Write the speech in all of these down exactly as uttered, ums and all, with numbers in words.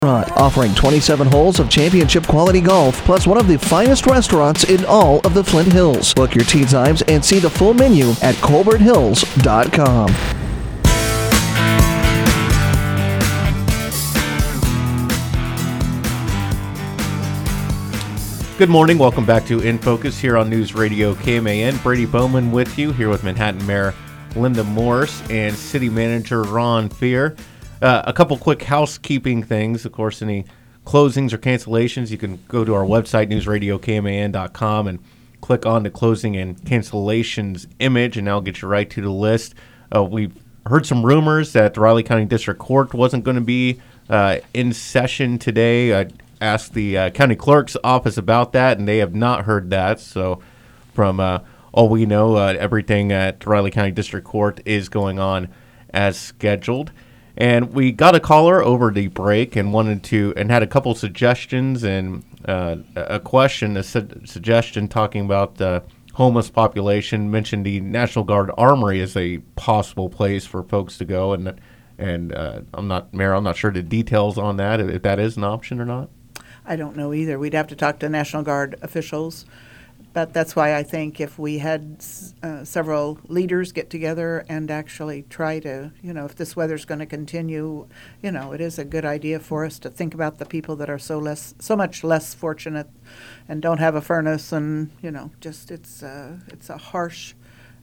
Offering twenty-seven holes of championship quality golf, plus one of the finest restaurants in all of the Flint Hills. Book your tee times and see the full menu at colbert hills dot com. Good morning. Welcome back to In Focus here on News Radio K M A N. Brady Bowman with you here with Manhattan Mayor Linda Morse and City Manager Ron Fear. Uh, a couple quick housekeeping things. Of course, any closings or cancellations, you can go to our website, news radio k m a n dot com, and click on the closing and cancellations image, and that'll get you right to the list. Uh, we've heard some rumors that the Riley County District Court wasn't going to be uh, in session today. I asked the uh, county clerk's office about that, and they have not heard that. So from uh, all we know, uh, everything at Riley County District Court is going on as scheduled. And we got a caller over the break and wanted to, and had a couple suggestions and uh, a question, a su- suggestion talking about the homeless population. Mentioned the National Guard Armory as a possible place for folks to go, and and uh, I'm not, Mayor, I'm not sure the details on that, if that is an option or not. I don't know either. We'd have to talk to National Guard officials. But that's why I think if we had uh, several leaders get together and actually try to, you know, if this weather's going to continue, you know, it is a good idea for us to think about the people that are so less, so much less fortunate and don't have a furnace, and, you know, just it's uh, it's a harsh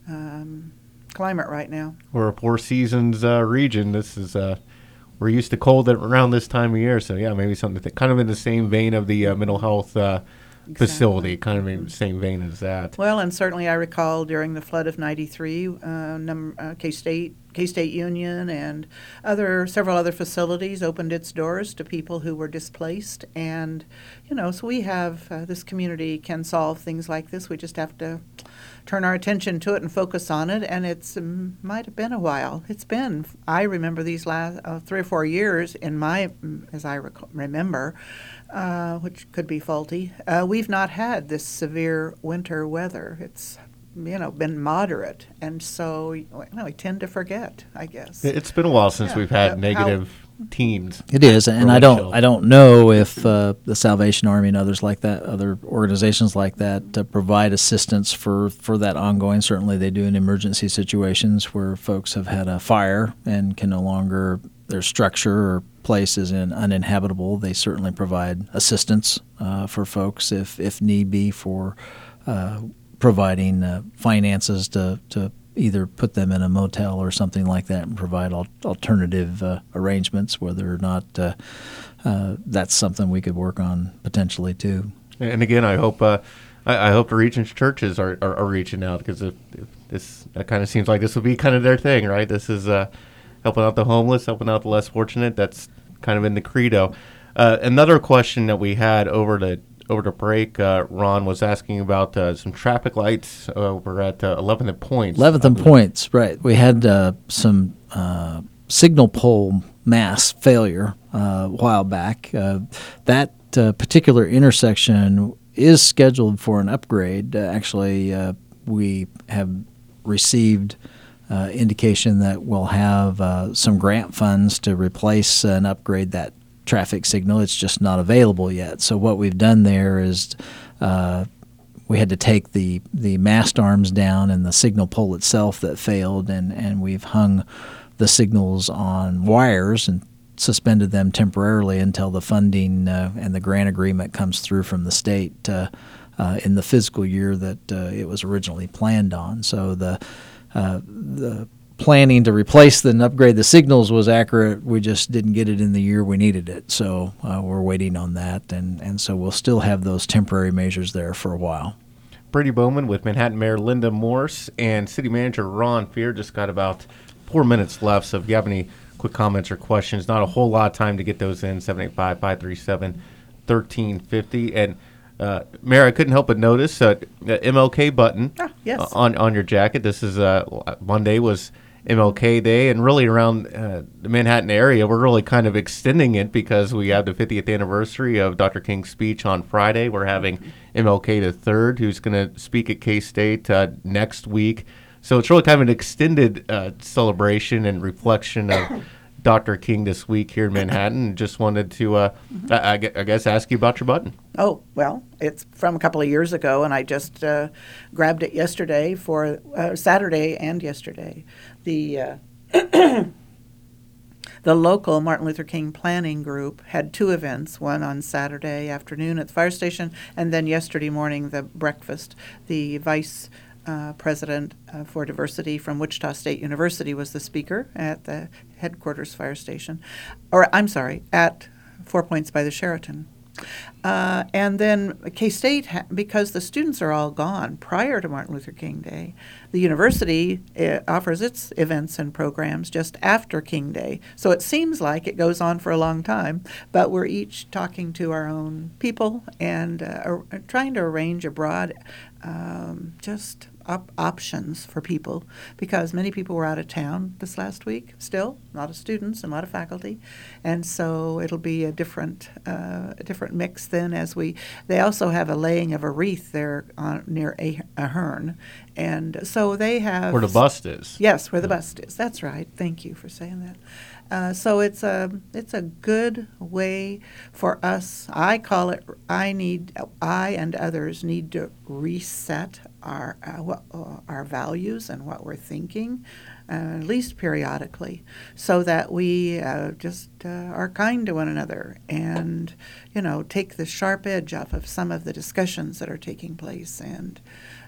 um, climate right now. We're a Four Seasons uh, region. This is uh, we're used to cold at around this time of year, so yeah, maybe something to think. Kind of in the same vein of the uh, mental health Uh, Exactly. facility, kind of in the same vein as that. Well, and certainly I recall during the flood of ninety-three, uh, num- uh, K-State, K-State Union and other several other facilities opened its doors to people who were displaced. And, you know, so we have, uh, this community can solve things like this. We just have to turn our attention to it and focus on it. And it's um, might have been a while. It's been, I remember these last uh, three or four years in my, as I rec- remember, Uh, which could be faulty. Uh, we've not had this severe winter weather. It's, you know, been moderate, and so you know, we tend to forget, I guess. It's been a while since Yeah. we've had Uh, negative teens. It is, and Really I don't, chill. I don't know if uh, the Salvation Army and others like that, other organizations like that, uh, provide assistance for, for that ongoing. Certainly, they do in emergency situations where folks have had a fire and can no longer, their structure or place is in uninhabitable. They certainly provide assistance uh, for folks if if need be for uh, providing uh, finances to to. either put them in a motel or something like that and provide al- alternative uh, arrangements, whether or not uh, uh, that's something we could work on potentially too. And again, I hope uh, I, I hope the region's churches are, are, are reaching out, because if, if this that kind of seems like this would be kind of their thing, right? This is uh, helping out the homeless, helping out the less fortunate. That's kind of in the credo. Uh, another question that we had over the over the break, uh, Ron was asking about uh, some traffic lights over at uh, eleventh and Points. eleventh and Points, right. We had uh, some uh, signal pole mass failure uh, a while back. Uh, that uh, particular intersection is scheduled for an upgrade. Uh, actually, uh, we have received uh, indication that we'll have uh, some grant funds to replace and upgrade that traffic signal. It's just not available yet. So what we've done there is uh, we had to take the, the mast arms down and the signal pole itself that failed, and, and we've hung the signals on wires and suspended them temporarily until the funding uh, and the grant agreement comes through from the state uh, uh, in the fiscal year that uh, it was originally planned on. So the uh, the planning to replace and upgrade the signals was accurate. We just didn't get it in the year we needed it. So uh, we're waiting on that, and, and so we'll still have those temporary measures there for a while. Brady Bowman with Manhattan Mayor Linda Morse and City Manager Ron Fear. Just got about four minutes left, so if you have any quick comments or questions, not a whole lot of time to get those in, seven eight five, five three seven, one three five zero. And Uh, Mayor, I couldn't help but notice uh, the M L K button Ah, yes. on on your jacket. This is uh, Monday was M L K Day, and really around uh, the Manhattan area, we're really kind of extending it because we have the fiftieth anniversary of Doctor King's speech on Friday. We're having M L K the third, who's going to speak at K-State uh, next week. So it's really kind of an extended uh, celebration and reflection of Doctor King this week here in Manhattan. Just wanted to, uh, mm-hmm. I, I guess, ask you about your button. Oh, well, it's from a couple of years ago, and I just uh, grabbed it yesterday for uh, Saturday and yesterday. The uh, the local Martin Luther King Planning Group had two events, one on Saturday afternoon at the fire station, and then yesterday morning, the breakfast. The vice uh, president uh, for diversity from Wichita State University was the speaker at the headquarters fire station. Or, I'm sorry, at Four Points by the Sheraton. Uh, and then K-State, ha- because the students are all gone prior to Martin Luther King Day, the university uh, offers its events and programs just after King Day. So it seems like it goes on for a long time, but we're each talking to our own people and uh, are, are trying to arrange a broad um, just op- options for people, because many people were out of town this last week still, a lot of students and a lot of faculty, and so it'll be a different uh, a different mix then as we, they also have a laying of a wreath there on, near a- Ahern, and so they have... Where the bust is. Yes, where the bust is. That's right. Thank you for saying that. Uh, so it's a it's a good way for us. I call it. I need. I and others need to reset our uh, what, uh, our values and what we're thinking, uh, at least periodically, so that we uh, just uh, are kind to one another and, you know, take the sharp edge off of some of the discussions that are taking place and.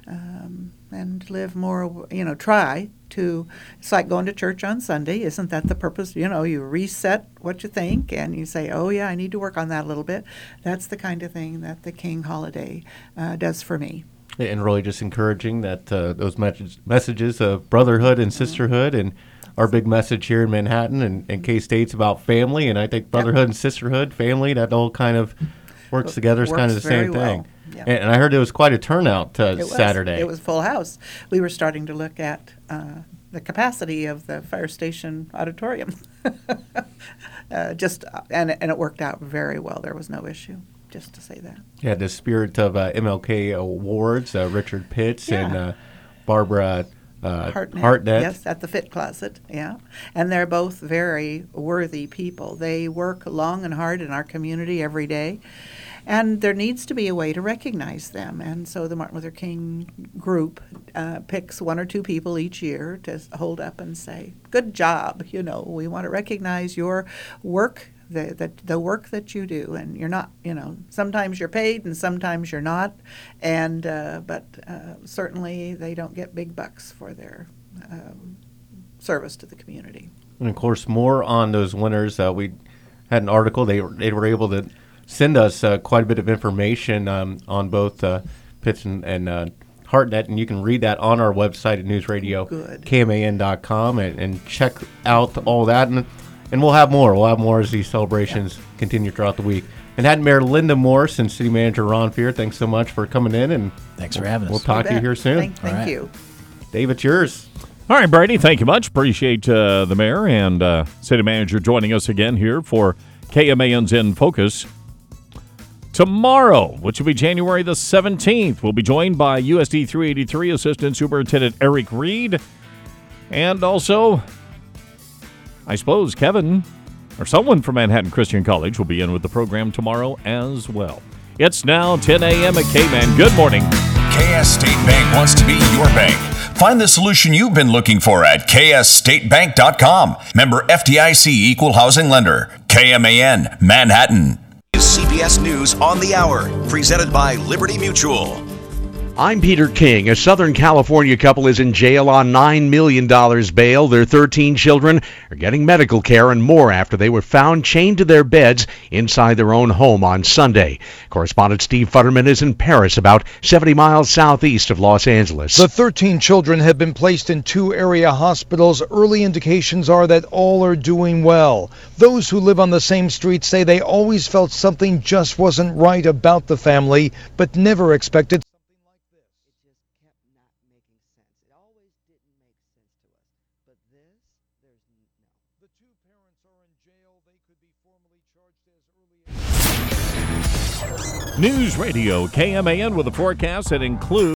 Um, and live more, you know, try to, it's like going to church on Sunday. Isn't that the purpose? You know, you reset what you think and you say, oh, yeah, I need to work on that a little bit. That's the kind of thing that the King holiday uh, does for me. And really just encouraging that uh, those message, messages of brotherhood and sisterhood, and our big message here in Manhattan and, and K-State's about family. And I think brotherhood yep. and sisterhood, family, that all kind of works together. It's kind of the same well. thing. Yeah. And, and I heard there was quite a turnout uh, it was. Saturday. It was full house. We were starting to look at uh, the capacity of the fire station auditorium. uh, just uh, and and it worked out very well. There was no issue. Just to say that. Yeah, the spirit of uh, M L K Awards, uh, Richard Pitts yeah. and uh, Barbara uh, Hartnett. Hartnett. Yes, at the Fit Closet. Yeah, and they're both very worthy people. They work long and hard in our community every day. And there needs to be a way to recognize them. And so the Martin Luther King group uh, picks one or two people each year to hold up and say, good job. You know, we want to recognize your work, the, the, the work that you do. And you're not, you know, sometimes you're paid and sometimes you're not. And uh, but uh, certainly they don't get big bucks for their um, service to the community. And, of course, more on those winners. Uh, we had an article. They, they were able to send us uh, quite a bit of information um, on both uh, Pitts and, and uh, Hartnett, and you can read that on our website at news radio K M A N dot com and, and check out all that. And, and we'll have more. We'll have more as these celebrations yeah. continue throughout the week. Manhattan Mayor Linda Morse and City Manager Ron Fear, thanks so much for coming in. And Thanks we'll, for having us. We'll talk you to you bet. here soon. Thank, thank right. you. Dave, it's yours. All right, Brady, thank you much. Appreciate uh, the mayor and uh, City Manager joining us again here for K M A N's In Focus. Tomorrow, which will be January the seventeenth, we'll be joined by U S D three eighty-three Assistant Superintendent Eric Reed. And also, I suppose Kevin or someone from Manhattan Christian College will be in with the program tomorrow as well. It's now ten a.m. at K-Man. Good morning. K S State Bank wants to be your bank. Find the solution you've been looking for at K S state bank dot com. Member F D I C Equal Housing Lender. K M A N, Manhattan. C B S News on the Hour, presented by Liberty Mutual. I'm Peter King. A Southern California couple is in jail on nine million dollars bail. Their thirteen children are getting medical care and more after they were found chained to their beds inside their own home on Sunday. Correspondent Steve Futterman is in Paris, about seventy miles southeast of Los Angeles. The thirteen children have been placed in two area hospitals. Early indications are that all are doing well. Those who live on the same street say they always felt something just wasn't right about the family, but never expected News Radio K M A N with a forecast that includes